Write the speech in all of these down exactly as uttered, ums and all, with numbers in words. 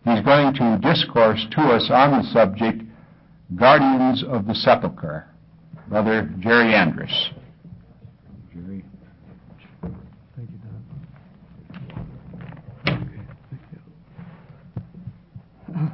He's going to discourse to us on the subject, Guardians of the Sepulchre. Brother Jerry Andrus. Jerry. Thank you, Don. Okay, thank you.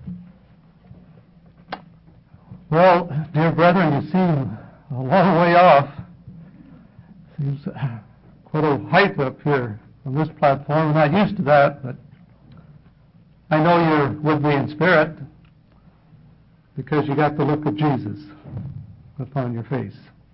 Well, dear brethren, you seem a long way off. Seems quite a height up here from this platform. I'm not used to that, but I know you're with me in spirit because you got the look of Jesus upon your face.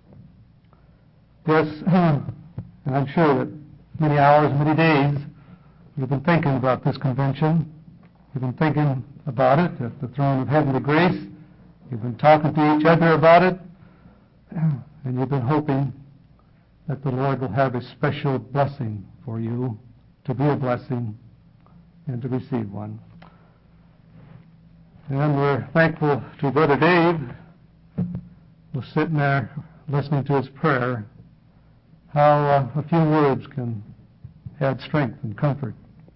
Yes, and I'm sure that many hours, many days, you've been thinking about this convention. You've been thinking about it at the throne of heavenly grace. You've been talking to each other about it, and you've been hoping that the Lord will have a special blessing for you, to be a blessing and to receive one. And we're thankful to Brother Dave, who's sitting there listening to his prayer, how uh, a few words can add strength and comfort.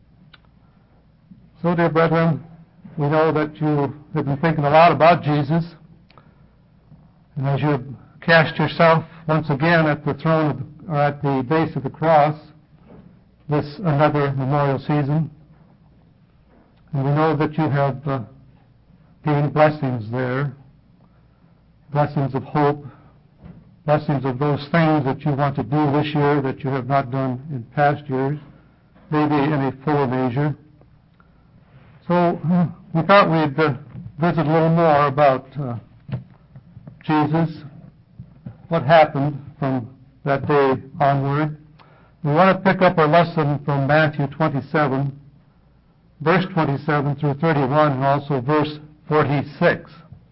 So, dear brethren, we know that you have been thinking a lot about Jesus, and as you cast yourself once again at the throne of the, or at the base of the cross, this another memorial season, and we know that you have uh, gained blessings there, blessings of hope, blessings of those things that you want to do this year that you have not done in past years, maybe in a fuller measure. So we thought we'd uh, visit a little more about uh, Jesus, what happened from that day onward. We want to pick up our lesson from Matthew twenty-seven, verse twenty-seven through thirty-one, and also verse forty-six.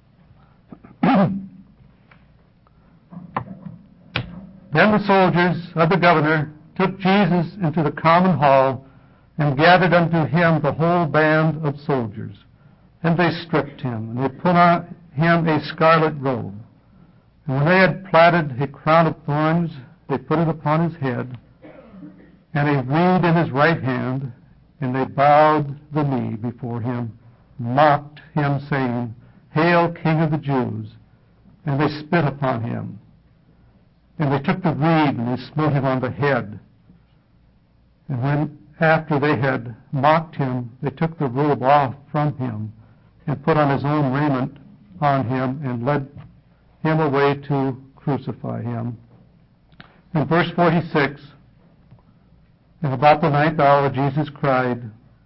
Then the soldiers of the governor took Jesus into the common hall and gathered unto him the whole band of soldiers. And they stripped him, and they put on him a scarlet robe. And when they had platted a crown of thorns, they put it upon his head, and a reed in his right hand, and they bowed the knee before him, mocked him, saying, Hail, King of the Jews! And they spit upon him. And they took the reed, and they smote him on the head. And when, after they had mocked him, they took the robe off from him, and put on his own raiment on him, and led him away to crucify him. In verse forty-six, and about the ninth hour Jesus cried,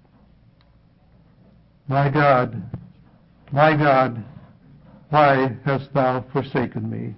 My God, my God, why hast thou forsaken me?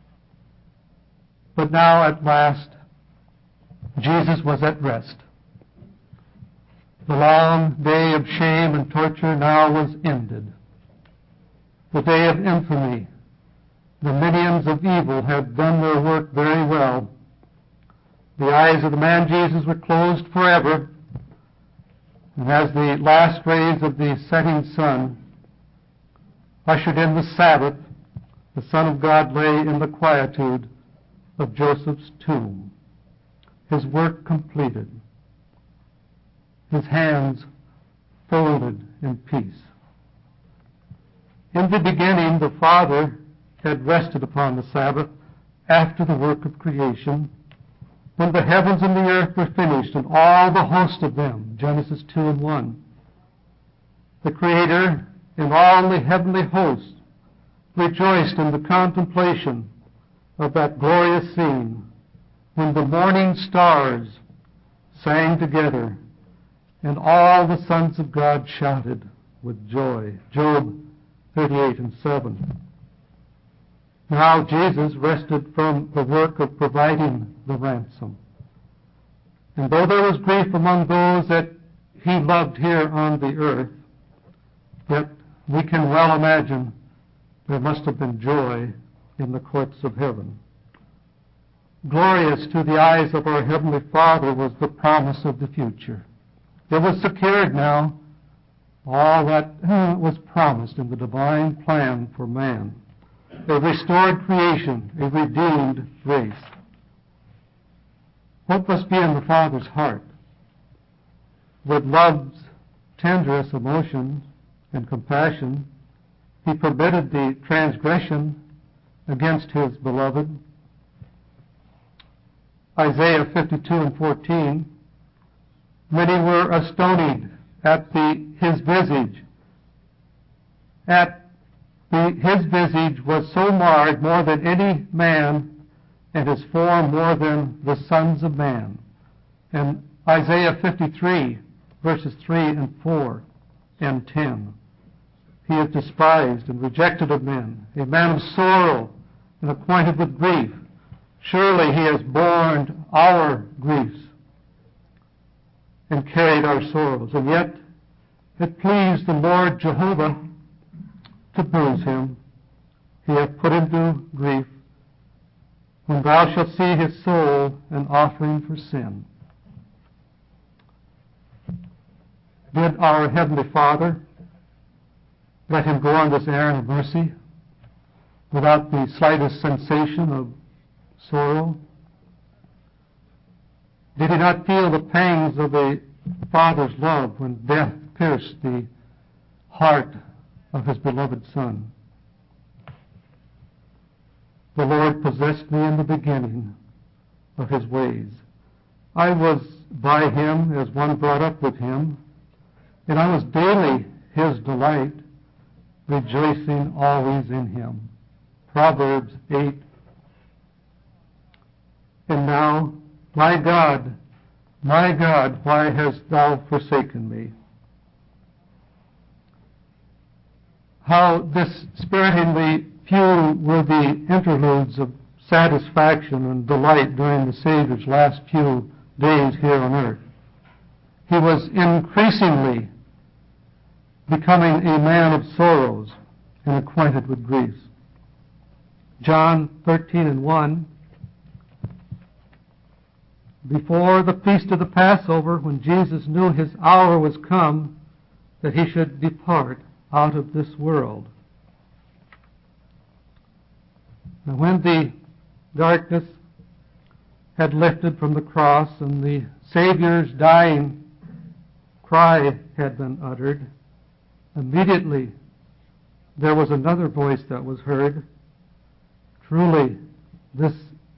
But now at last Jesus was at rest. The long day of shame and torture now was ended. The day of infamy. The minions of evil had done their work very well. The eyes of the man Jesus were closed forever, and as the last rays of the setting sun ushered in the Sabbath, the Son of God lay in the quietude of Joseph's tomb, his work completed, his hands folded in peace. In the beginning, the Father had rested upon the Sabbath after the work of creation, when the heavens and the earth were finished, and all the host of them, Genesis two and one. The Creator and all the heavenly hosts rejoiced in the contemplation of that glorious scene, when the morning stars sang together, and all the sons of God shouted with joy. Job thirty-eight and seven. Now Jesus rested from the work of providing the ransom. And though there was grief among those that he loved here on the earth, yet we can well imagine there must have been joy in the courts of heaven. Glorious to the eyes of our Heavenly Father was the promise of the future. It was secured now, all that was promised in the divine plan for man. A restored creation, a redeemed race. What must be in the Father's heart that loves tenderest emotion and compassion, he permitted the transgression against his beloved. Isaiah fifty-two and fourteen, many were astonied at the, his visage. At the, his visage was so marred more than any man, and his form more than the sons of man. And Isaiah fifty-three, verses three and four and ten. He is despised and rejected of men, a man of sorrow and acquainted with grief. Surely he has borne our griefs and carried our sorrows. And yet it pleased the Lord Jehovah to bruise him. He hath put him to grief. When thou shalt see his soul an offering for sin. Did our Heavenly Father let him go on this errand of mercy without the slightest sensation of sorrow? Did he not feel the pangs of a father's love when death pierced the heart of his beloved Son? The Lord possessed me in the beginning of his ways. I was by him as one brought up with him, and I was daily his delight, rejoicing always in him. Proverbs eight. And now, my God, my God, why hast thou forsaken me? How dispiritingly few were the interludes of satisfaction and delight during the Savior's last few days here on earth. He was increasingly becoming a man of sorrows and acquainted with griefs. John thirteen and one, before the feast of the Passover, when Jesus knew his hour was come, that he should depart out of this world. And when the darkness had lifted from the cross and the Savior's dying cry had been uttered, immediately there was another voice that was heard. Truly, this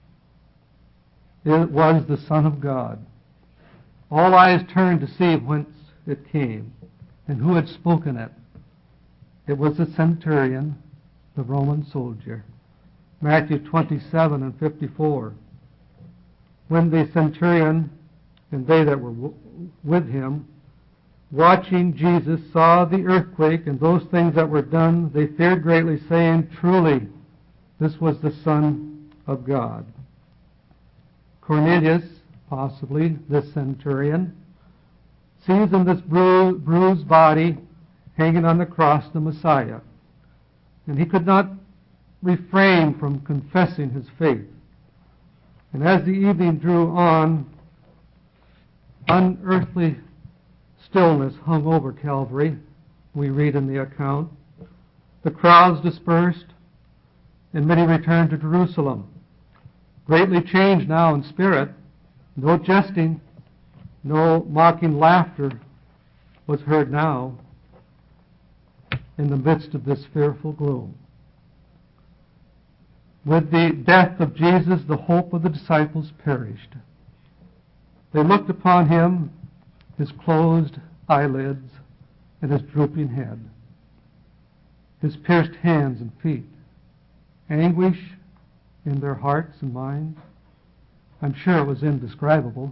it was the Son of God. All eyes turned to see whence it came and who had spoken it. It was the centurion, the Roman soldier. Matthew twenty-seven and fifty-four. When the centurion and they that were w- with him, watching Jesus, saw the earthquake and those things that were done, they feared greatly, saying, Truly, this was the Son of God. Cornelius, possibly this centurion, sees in this bru- bruised body hanging on the cross the Messiah, and he could not refrain from confessing his faith. And as the evening drew on, unearthly stillness hung over Calvary, we read in the account. The crowds dispersed, and many returned to Jerusalem, greatly changed now in spirit. No jesting, no mocking laughter was heard now in the midst of this fearful gloom. With the death of Jesus, the hope of the disciples perished. They looked upon him, his closed eyelids and his drooping head, his pierced hands and feet, anguish in their hearts and minds. I'm sure it was indescribable.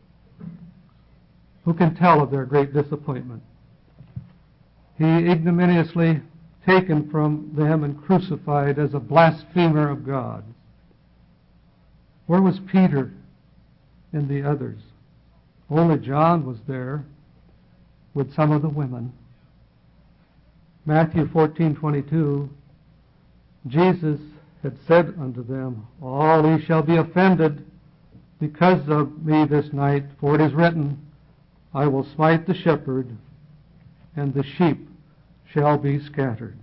Who can tell of their great disappointment? He ignominiously taken from them and crucified as a blasphemer of God. Where was Peter and the others? Only John was there with some of the women. Matthew fourteen twenty-two, Jesus had said unto them, All ye shall be offended because of me this night, for it is written, I will smite the shepherd, and the sheep shall be scattered.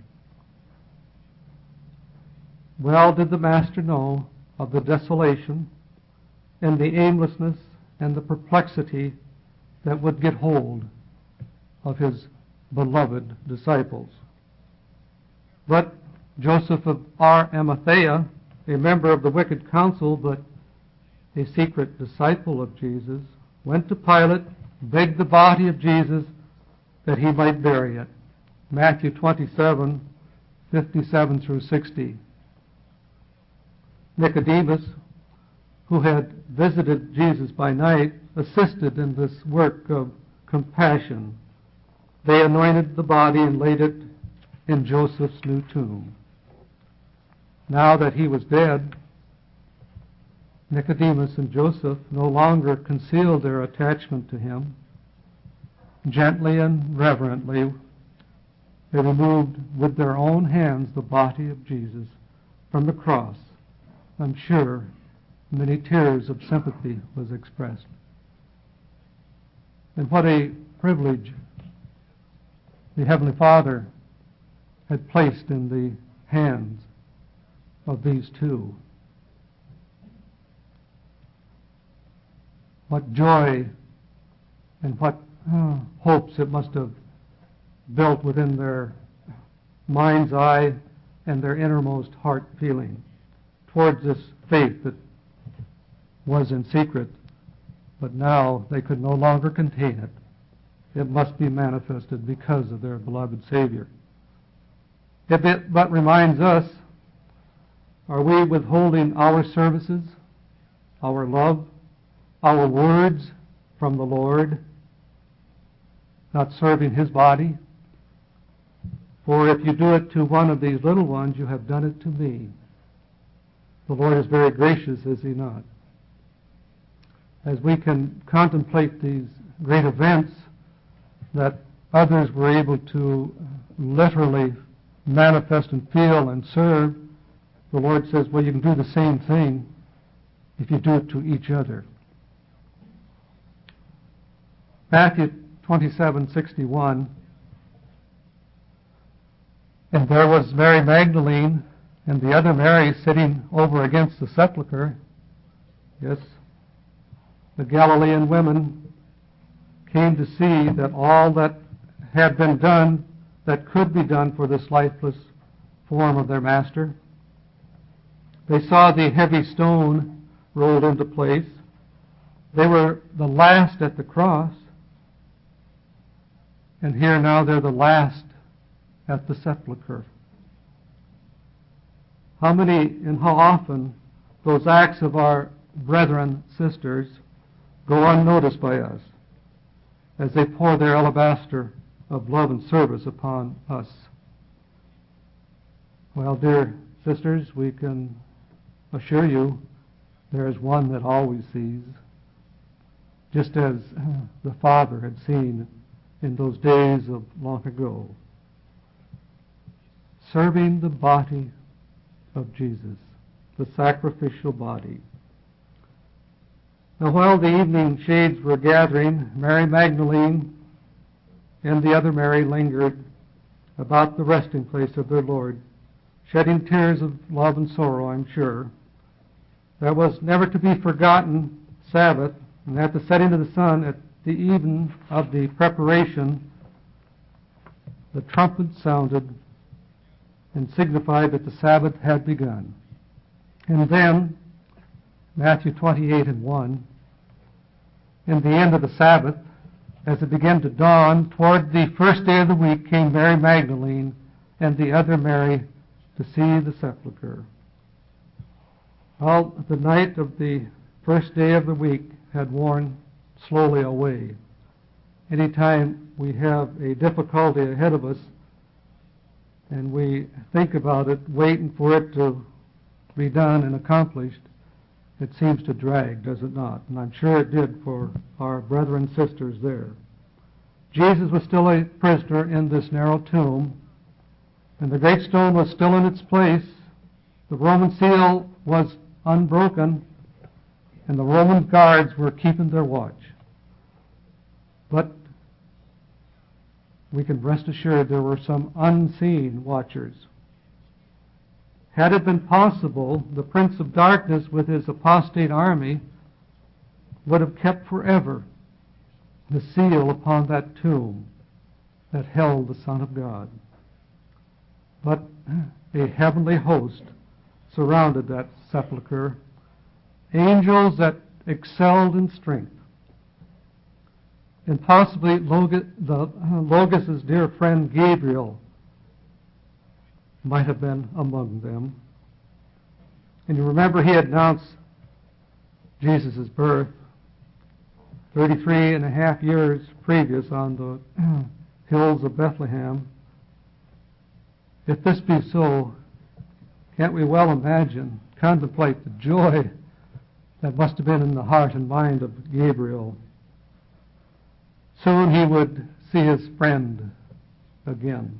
Well did the Master know of the desolation and the aimlessness and the perplexity that would get hold of his beloved disciples. But Joseph of Arimathea, a member of the wicked council, but a secret disciple of Jesus, went to Pilate, begged the body of Jesus that he might bury it. Matthew twenty-seven, fifty-seven through sixty. Nicodemus, who had visited Jesus by night, assisted in this work of compassion. They anointed the body and laid it in Joseph's new tomb. Now that he was dead, Nicodemus and Joseph no longer concealed their attachment to him. Gently and reverently, they removed with their own hands the body of Jesus from the cross. I'm sure many tears of sympathy was expressed. And what a privilege the Heavenly Father had placed in the hands of these two. What joy and what uh, hopes it must have built within their mind's eye and their innermost heart feeling towards this faith that was in secret, but now they could no longer contain it. It must be manifested because of their beloved Savior. If it but reminds us, are we withholding our services, our love, our words from the Lord, not serving His body? For if you do it to one of these little ones, you have done it to me. The Lord is very gracious, is He not? As we can contemplate these great events that others were able to literally manifest and feel and serve, the Lord says, well, you can do the same thing if you do it to each other. Matthew twenty-seven sixty-one, and there was Mary Magdalene and the other Mary sitting over against the sepulchre. Yes, the Galilean women came to see that all that had been done, that could be done for this lifeless form of their Master. They saw the heavy stone rolled into place. They were the last at the cross, and here now they're the last at the sepulchre. How many and how often those acts of our brethren, sisters, go unnoticed by us as they pour their alabaster of love and service upon us. Well, dear sisters, we can assure you there is one that always sees, just as the Father had seen in those days of long ago. Serving the body of Jesus, the sacrificial body. Now, while the evening shades were gathering, Mary Magdalene and the other Mary lingered about the resting place of their Lord, shedding tears of love and sorrow, I'm sure. That was never to be forgotten Sabbath, and at the setting of the sun, at the even of the preparation, the trumpet sounded and signified that the Sabbath had begun. And then, Matthew twenty-eight and one, in the end of the Sabbath, as it began to dawn, toward the first day of the week came Mary Magdalene and the other Mary to see the sepulchre. Well, the night of the first day of the week had worn slowly away. Anytime we have a difficulty ahead of us and we think about it, waiting for it to be done and accomplished, it seems to drag, does it not? And I'm sure it did for our brethren and sisters there. Jesus was still a prisoner in this narrow tomb, and the great stone was still in its place. The Roman seal was unbroken, and the Roman guards were keeping their watch. But we can rest assured there were some unseen watchers. Had it been possible, the Prince of Darkness with his apostate army would have kept forever the seal upon that tomb. that held the Son of God. But a heavenly host surrounded that sepulchre, angels that excelled in strength. And possibly Logos, the, Logos' dear friend Gabriel might have been among them. And you remember he had announced Jesus' birth thirty-three and a half years previous on the hills of Bethlehem. If this be so, can't we well imagine, contemplate the joy that must have been in the heart and mind of Gabriel? Soon he would see his friend again.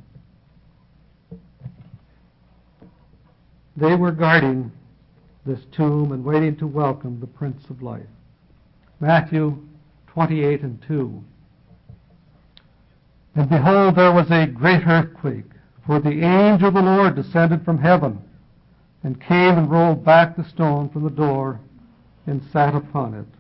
They were guarding this tomb and waiting to welcome the Prince of Life. Matthew twenty-eight and two. And behold, there was a great earthquake, for the angel of the Lord descended from heaven, and came and rolled back the stone from the door, and sat upon it.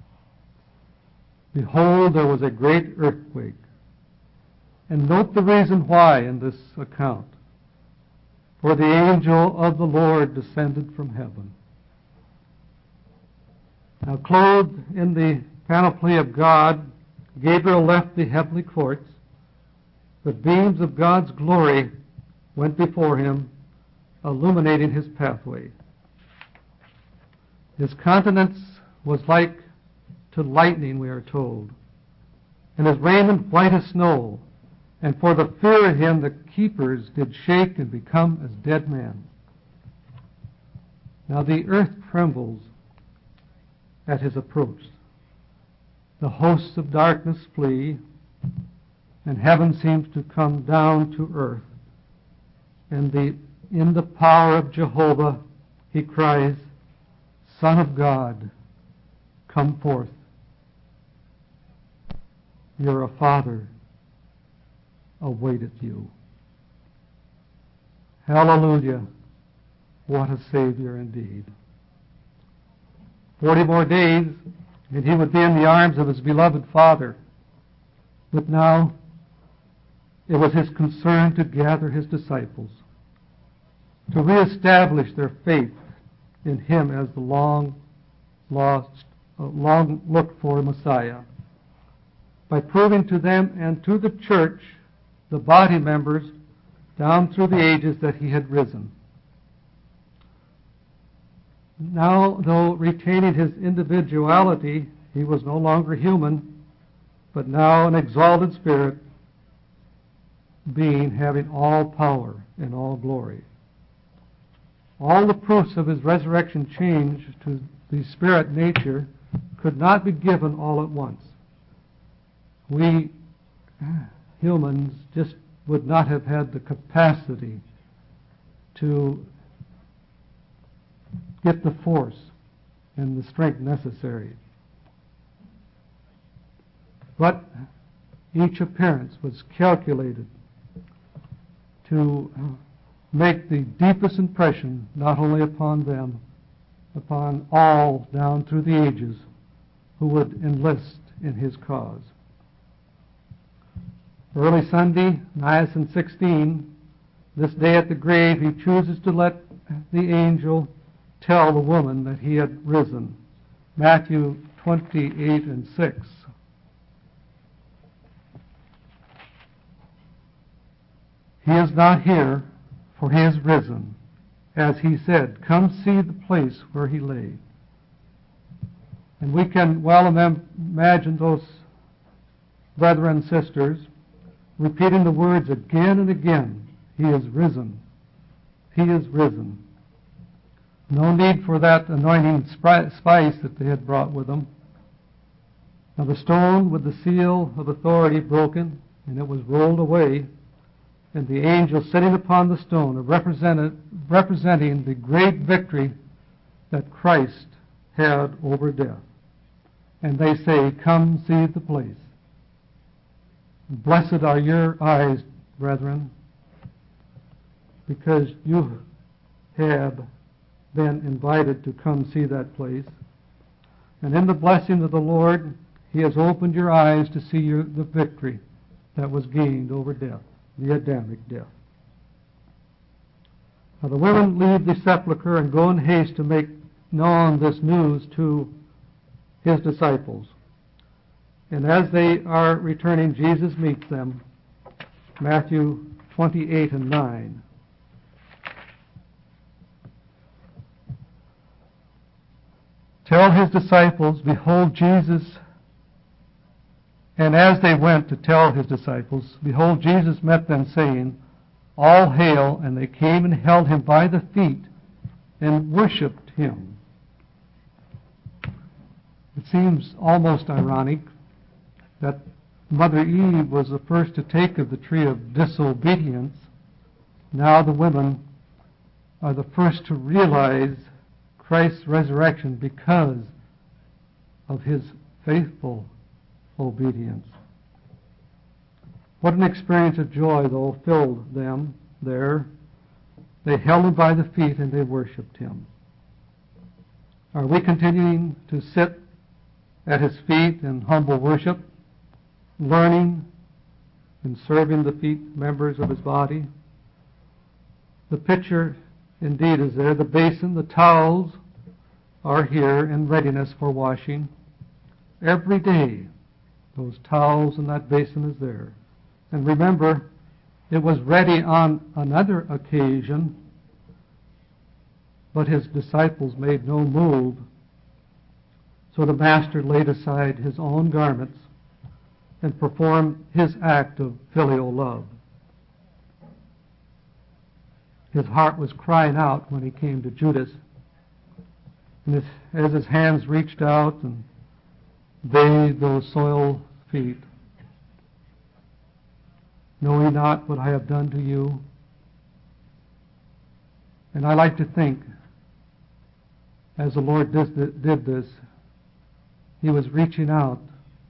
Behold, there was a great earthquake. And note the reason why in this account. For the angel of the Lord descended from heaven. Now, clothed in the panoply of God, Gabriel left the heavenly courts. The beams of God's glory went before him, illuminating his pathway. His countenance was like to lightning, we are told, and his raiment white as snow, and for the fear of him the keepers did shake and become as dead men. Now the earth trembles at his approach. The hosts of darkness flee, and heaven seems to come down to earth. And the, in the power of Jehovah, he cries, Son of God, come forth. Your Father awaiteth you. Hallelujah. What a Savior indeed. Forty more days, and he would be in the arms of his beloved Father. But now, it was his concern to gather his disciples, to reestablish their faith in him as the long lost, uh, long looked for Messiah, by proving to them and to the church, the body members, down through the ages, that he had risen. Now, though retaining his individuality, he was no longer human, but now an exalted spirit being, having all power and all glory. All the proofs of his resurrection change to the spirit nature could not be given all at once. We humans just would not have had the capacity to get the force and the strength necessary. But each appearance was calculated to make the deepest impression not only upon them, upon all down through the ages who would enlist in his cause. Early Sunday, Niacin sixteen, this day at the grave, he chooses to let the angel tell the woman that he had risen. Matthew twenty-eight and six. He is not here, for he is risen. As he said, come see the place where he lay. And we can well imagine those brethren and sisters repeating the words again and again, he is risen. He is risen. No need for that anointing spice that they had brought with them. Now the stone with the seal of authority broken, and it was rolled away, and the angel sitting upon the stone, representing the great victory that Christ had over death. And they say, come see the place. Blessed are your eyes, brethren, because you have been invited to come see that place. And in the blessing of the Lord, he has opened your eyes to see your, the victory that was gained over death, the Adamic death. Now the women leave the sepulchre and go in haste to make known this news to his disciples. And as they are returning, Jesus meets them. Matthew twenty-eight and nine. Tell his disciples, behold Jesus. And as they went to tell his disciples, behold, Jesus met them, saying, all hail, and they came and held him by the feet and worshipped him. It seems almost ironic that Mother Eve was the first to take of the tree of disobedience. Now the women are the first to realize Christ's resurrection because of his faithful obedience. What an experience of joy, though, filled them there. They held him by the feet and they worshipped him. Are we continuing to sit at his feet in humble worship, learning and serving the feet members of his body? The pitcher indeed is there. The basin, the towels are here in readiness for washing. Every day those towels and that basin is there. And remember, it was ready on another occasion, but his disciples made no move. So the master laid aside his own garments and performed his act of filial love. His heart was crying out when he came to Judas. And his, as his hands reached out and bathed those soiled feet, know ye not what I have done to you? And I like to think, as the Lord did, did this, he was reaching out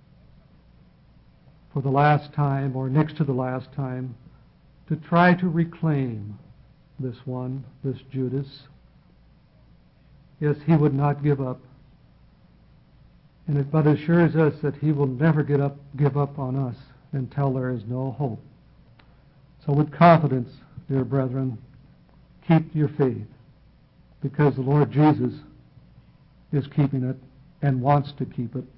for the last time, or next to the last time, to try to reclaim this one, this Judas. Yes, he would not give up. And it but assures us that he will never get up, give up on us until there is no hope. So with confidence, dear brethren, keep your faith, because the Lord Jesus is keeping it and wants to keep it.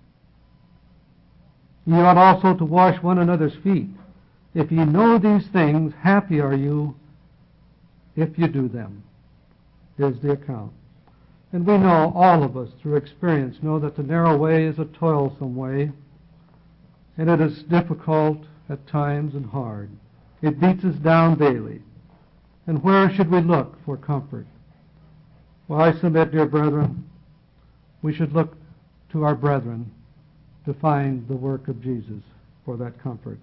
Ye ought also to wash one another's feet. If ye know these things, happy are you if you do them. Here's the account. And we know, all of us, through experience, know that the narrow way is a toilsome way, and it is difficult at times and hard. It beats us down daily. And where should we look for comfort? Well, I submit, dear brethren, we should look to our brethren to find the work of Jesus for that comfort.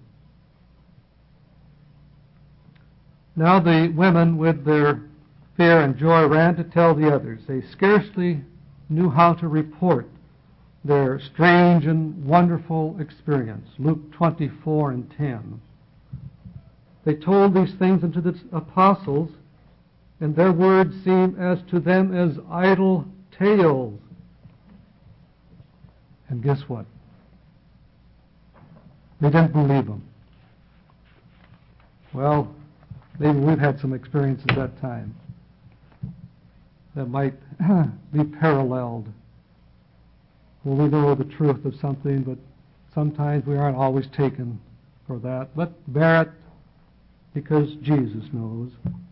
Now the women, with their fear and joy, ran to tell the others. They scarcely knew how to report their strange and wonderful experience. Luke twenty-four and ten. They told these things unto the apostles, and their words seemed as to them as idle tales. And guess what? They didn't believe them. Well, maybe we've had some experiences at that time that might be paralleled. Well, we know the truth of something, but sometimes we aren't always taken for that. But bear it, because Jesus knows.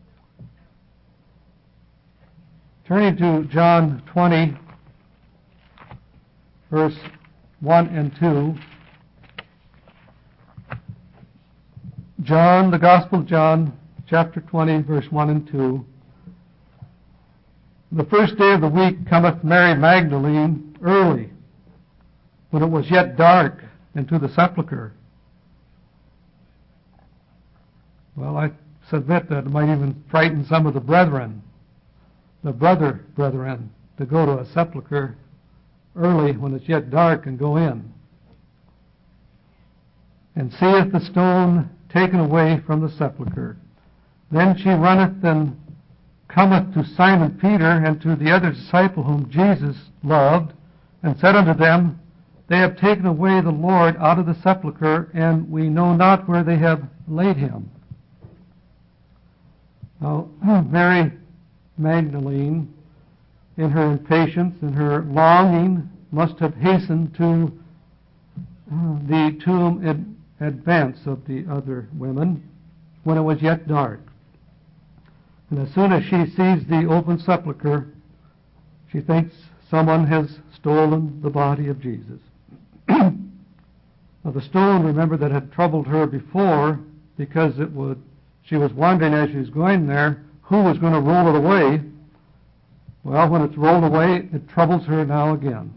Turning to John twenty, verse one and two. John, the Gospel of John, chapter twenty, verse one and two. The first day of the week cometh Mary Magdalene early, when it was yet dark, into the sepulchre. Well, I submit that it might even frighten some of the brethren, the brother brethren, to go to a sepulchre early when it's yet dark and go in. And seeth the stone taken away from the sepulchre. Then she runneth and cometh to Simon Peter and to the other disciple whom Jesus loved, and said unto them, they have taken away the Lord out of the sepulchre, and we know not where they have laid him. Now, Mary Magdalene, in her impatience and her longing, must have hastened to the tomb in advance of the other women when it was yet dark. And as soon as she sees the open sepulchre, she thinks someone has stolen the body of Jesus. Now, the stone, remember, that had troubled her before, because it would, she was wondering as she was going there who was going to roll it away. Well, when it's rolled away, it troubles her now again.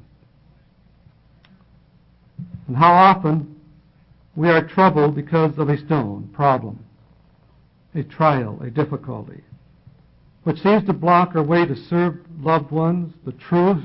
And how often we are troubled because of a stone problem, a trial, a difficulty, which seems to block our way to serve loved ones, the truth,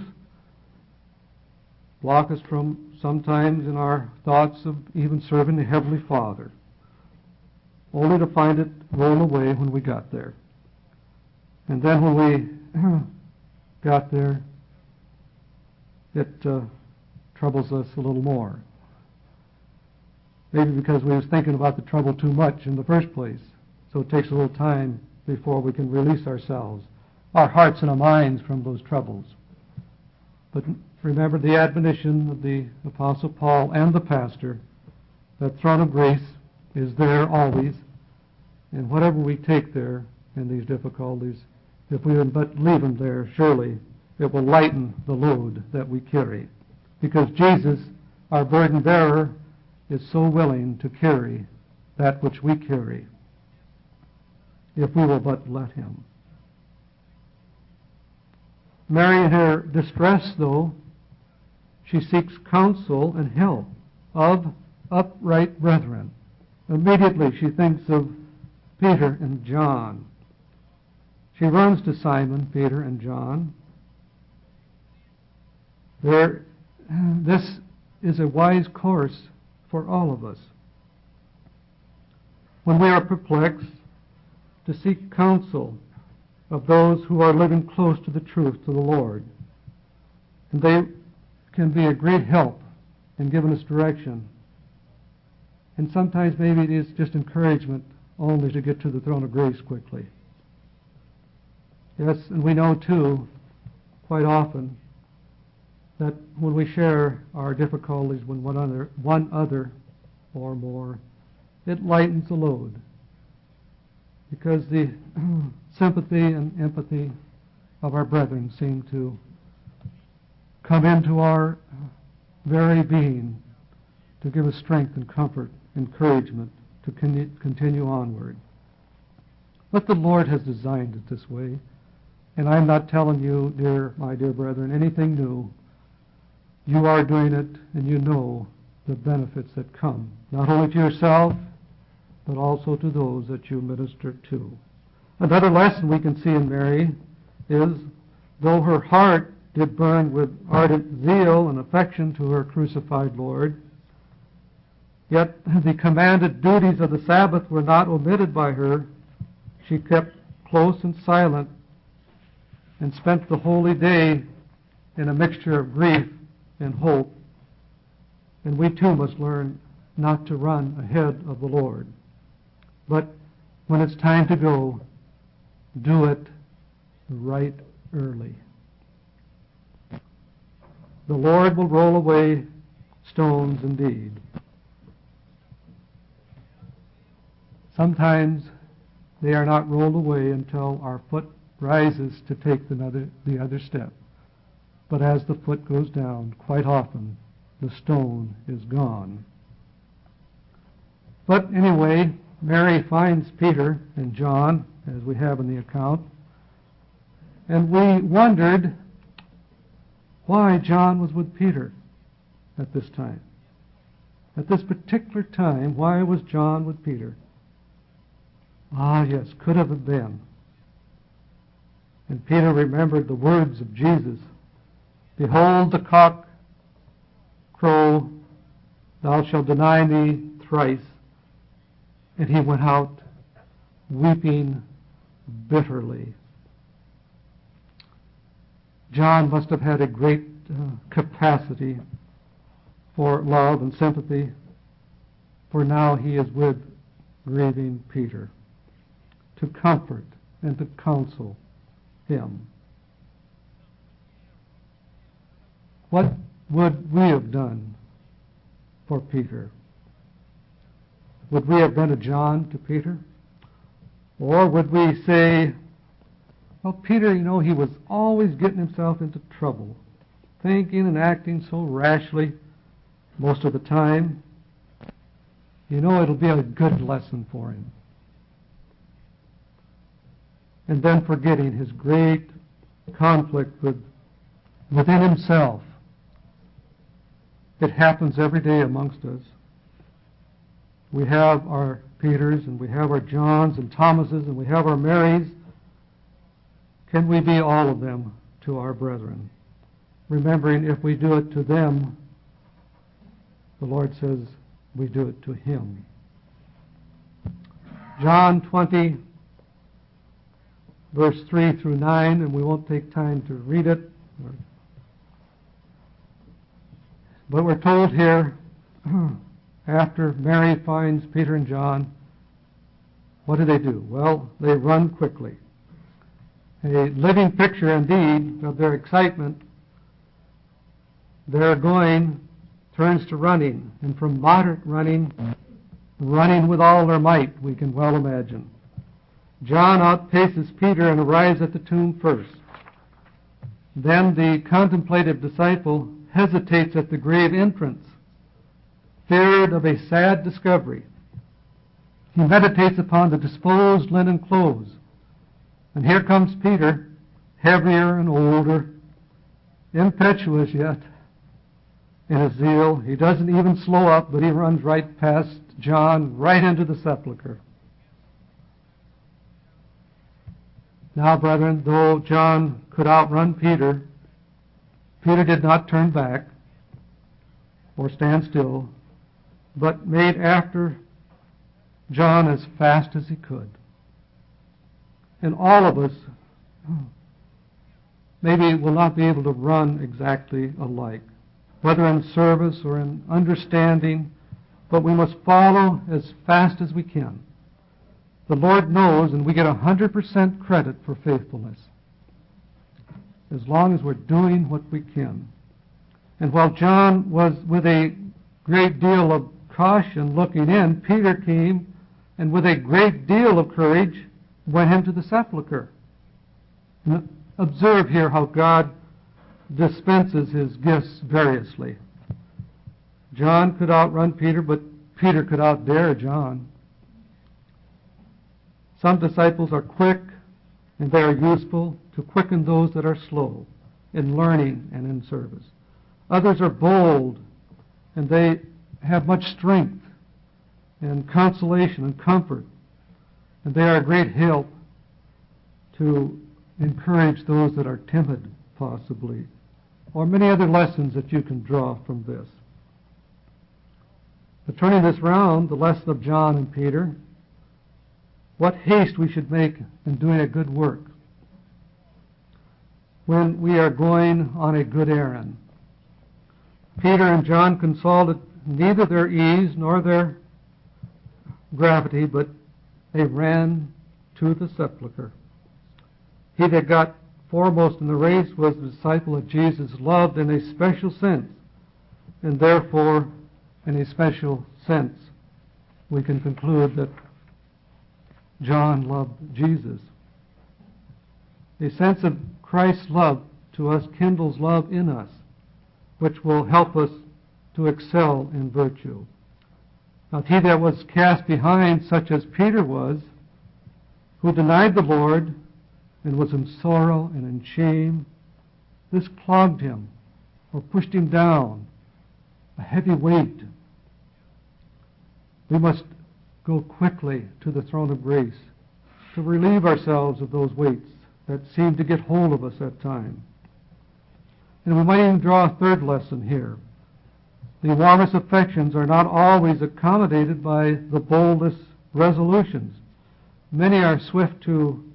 block us from sometimes in our thoughts of even serving the Heavenly Father, only to find it roll away when we got there. And then when we got there, it uh, troubles us a little more. Maybe because we was thinking about the trouble too much in the first place, so it takes a little time before we can release ourselves, our hearts and our minds from those troubles. But remember the admonition of the Apostle Paul and the pastor, that throne of grace is there always, and whatever we take there in these difficulties, if we would but leave them there, surely it will lighten the load that we carry. Because Jesus, our burden bearer, is so willing to carry that which we carry, if we will but let him. Mary, in her distress, though, she seeks counsel and help of upright brethren. Immediately she thinks of Peter and John. She runs to Simon, Peter, and John. There, this is a wise course for all of us. When we are perplexed, to seek counsel of those who are living close to the truth, to the Lord. And they can be a great help in giving us direction. And sometimes maybe it is just encouragement only to get to the throne of grace quickly. Yes, and we know too, quite often, that when we share our difficulties with one other, one other or more, it lightens the load. Because the sympathy and empathy of our brethren seem to come into our very being to give us strength and comfort, encouragement to con- continue onward. But the Lord has designed it this way, and I'm not telling you, dear, my dear brethren, anything new. You are doing it, and you know the benefits that come, not only to yourself, but also to those that you minister to. Another lesson we can see in Mary is, though her heart did burn with ardent zeal and affection to her crucified Lord, yet the commanded duties of the Sabbath were not omitted by her. She kept close and silent and spent the holy day in a mixture of grief and hope. And we too must learn not to run ahead of the Lord, but when it's time to go, do it right early. The Lord will roll away stones indeed. Sometimes they are not rolled away until our foot rises to take the other, the other step. But as the foot goes down, quite often the stone is gone. But anyway, Mary finds Peter and John, as we have in the account, and we wondered why John was with Peter at this time. At this particular time, why was John with Peter? Ah, yes, could have been. And Peter remembered the words of Jesus, "Behold, the cock crow, thou shalt deny me thrice." And he went out weeping bitterly. John must have had a great uh, capacity for love and sympathy, for now he is with grieving Peter to comfort and to counsel him. What would we have done for Peter? Would we have been a John to Peter? Or would we say, well, Peter, you know, he was always getting himself into trouble, thinking and acting so rashly most of the time. You know, it'll be a good lesson for him. And then forgetting his great conflict with, within himself. It happens every day amongst us. We have our Peters, and we have our Johns and Thomases, and we have our Marys. Can we be all of them to our brethren? Remembering if we do it to them, the Lord says we do it to him. John twenty, verse three through nine, and we won't take time to read it. But we're told here, after Mary finds Peter and John, what do they do? Well, they run quickly. A living picture, indeed, of their excitement. Their going turns to running, and from moderate running, running with all their might, we can well imagine. John outpaces Peter and arrives at the tomb first. Then the contemplative disciple hesitates at the grave entrance, feared of a sad discovery. He meditates upon the disposed linen clothes. And here comes Peter, heavier and older, impetuous yet in his zeal. He doesn't even slow up, but he runs right past John, right into the sepulchre. Now, brethren, though John could outrun Peter, Peter did not turn back or stand still, but made after John as fast as he could. And all of us maybe will not be able to run exactly alike, whether in service or in understanding, but we must follow as fast as we can. The Lord knows, and we get one hundred percent credit for faithfulness, as long as we're doing what we can. And while John was with a great deal of caution looking in, Peter came and with a great deal of courage went into the sepulchre. And observe here how God dispenses his gifts variously. John could outrun Peter, but Peter could outdare John. Some disciples are quick, and they are useful to quicken those that are slow in learning and in service. Others are bold, and they have much strength and consolation and comfort, and they are a great help to encourage those that are timid, possibly, or many other lessons that you can draw from this. But turning this round, the lesson of John and Peter, what haste we should make in doing a good work when we are going on a good errand. Peter and John consulted neither their ease nor their gravity, but they ran to the sepulchre. He that got foremost in the race was the disciple of Jesus, loved in a special sense, and therefore, in a special sense, we can conclude that John loved Jesus. A sense of Christ's love to us kindles love in us, which will help us to excel in virtue. Now, he that was cast behind, such as Peter was, who denied the Lord and was in sorrow and in shame, this clogged him or pushed him down, a heavy weight. We must go quickly to the throne of grace to relieve ourselves of those weights that seem to get hold of us at times. And we might even draw a third lesson here. The warmest affections are not always accommodated by the boldest resolutions. Many are swift to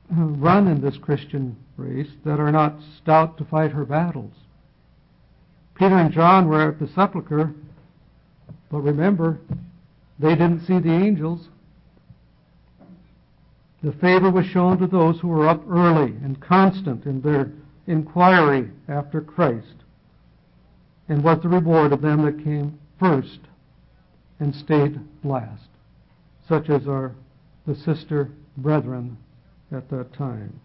run in this Christian race that are not stout to fight her battles. Peter and John were at the sepulchre, but remember, they didn't see the angels. The favor was shown to those who were up early and constant in their inquiry after Christ, and was the reward of them that came first and stayed last, such as are the sister brethren at that time.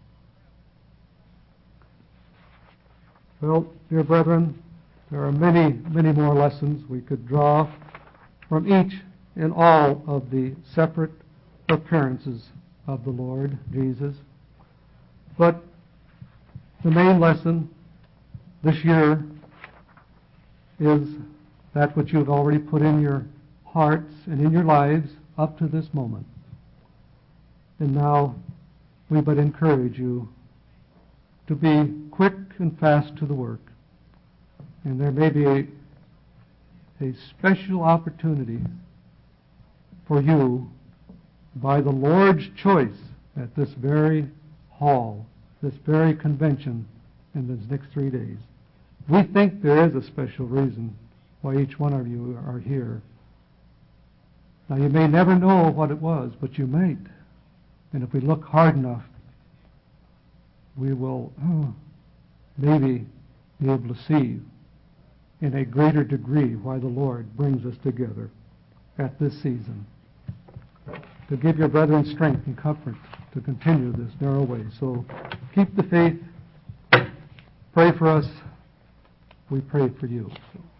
Well, dear brethren, there are many, many more lessons we could draw from each and all of the separate appearances of the Lord Jesus. But the main lesson this year is that which you've already put in your hearts and in your lives up to this moment. And now we but encourage you to be quick and fast to the work. And there may be a, a special opportunity for you by the Lord's choice at this very hall, this very convention in these next three days. We think there is a special reason why each one of you are here. Now, you may never know what it was, but you might. And if we look hard enough, we will oh, maybe be able to see in a greater degree why the Lord brings us together at this season, to give your brethren strength and comfort to continue this narrow way. So keep the faith. Pray for us. We pray for you. So.